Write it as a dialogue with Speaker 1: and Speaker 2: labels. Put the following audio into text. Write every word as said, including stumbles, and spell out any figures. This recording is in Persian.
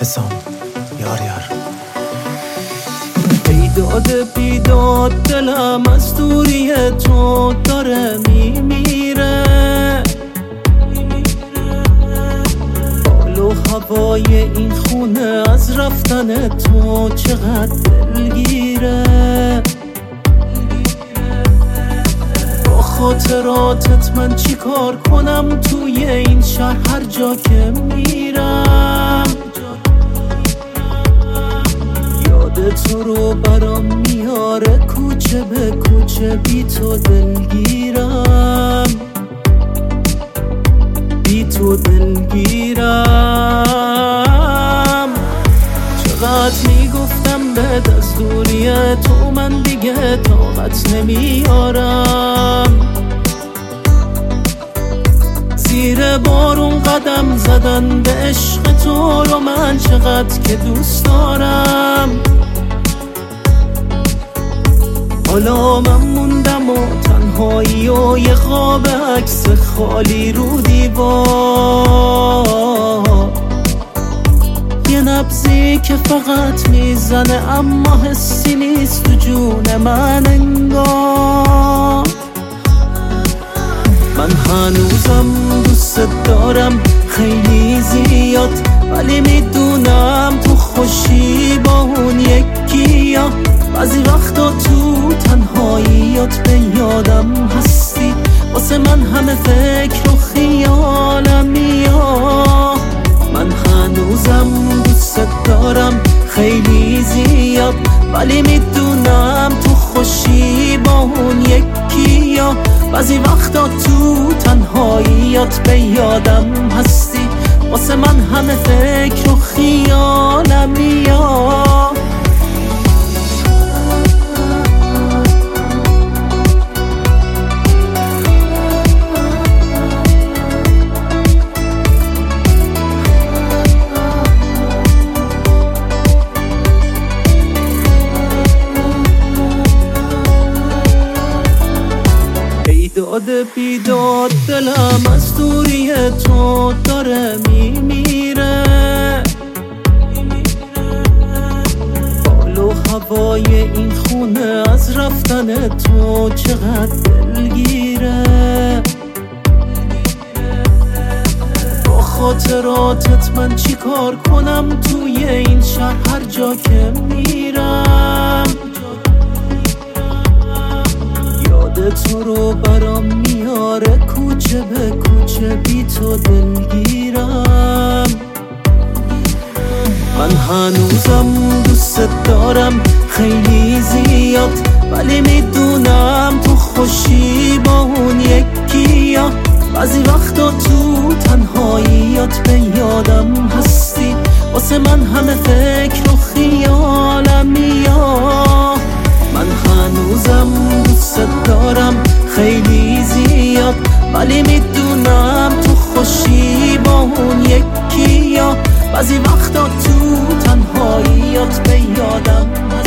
Speaker 1: حسام یار یار.
Speaker 2: بیداد بیداد دلم از دوری تو داره میمیره، حال و هوای این خونه از رفتن تو چقدر دلگیره. با خاطراتت من چی کار کنم توی این شهر هر جا که میرم، یاد تو رو برام میاره کوچه به کوچه، بی تو دلگیرم، بی تو دلگیرم. چقدر میگفتم به دست دوری تو من دیگه طاقت نمیارم، زیر بارون قدم زدن به عشق تو رو من چقدر که دوست دارم. حالا من موندم و تنهایی و یه خواب عکس خالی رو دیوار، یه نبضی که فقط میزنه اما حسی نیست تو جون من انگار. من هنوزم دوست دارم خیلی زیاد، ولی میدونم تو خوشی با اون یکی ها. بعضی وقتا تو تنهاییات به یادم هستی، واسه من همه فکر و خیالم میاد. من هنوزم دوست دارم خیلی زیاد، ولی میدونم تو خوشی با اون یکی ها. بعضی وقتا تو تنهاییات به یادم هستی، واسه من همه فکر و خیالم میاد. بیداد بیداد دلم از دوری تو داره میمیره، حال و هوای این خونه از رفتن تو چقدر دلگیره. با خاطراتت من چی کار کنم توی این شهر هر جا که میرم، تو رو برام میاره کوچه به کوچه، بی تو دلگیرم. من هنوزم دوست دارم خیلی زیاد، ولی میدونم تو خوشی با اون یکی ها. بعضی وقتا تو تنهاییات به یادم هستی، واسه من همه فکر و خیالم میاد. من هنوزم دوست دارم خیلی زیاد، ولی میدونم تو خوشی با اون یکی ها. بعضی وقتا تو تنهاییات به یادم